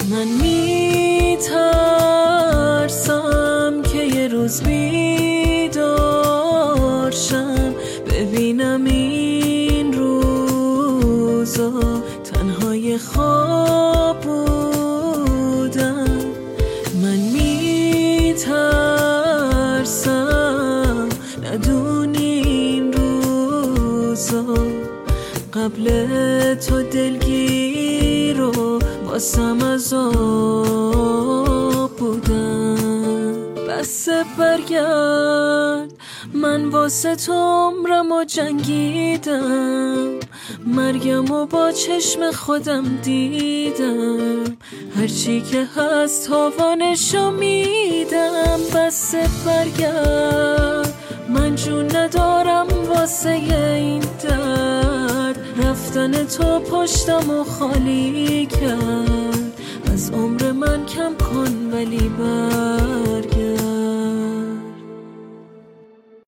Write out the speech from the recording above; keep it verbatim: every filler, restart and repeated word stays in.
من میترسم که یه روز بیدار شم، ببینم این روزا تنهای خواب بودم. من میترسم ندونی این روزا قبل تو دلگیر و واسم عذاب بودم. بس برگرد، من واسه تو عمرم و جنگیدم، مرگم و با چشم خودم دیدم، هرچی که هست تاوانشو میدم. بس برگرد، من جون ندارم واسه این درد، رفتن تو پشتم و خالی کرد. از عمر من کم کن ولی بر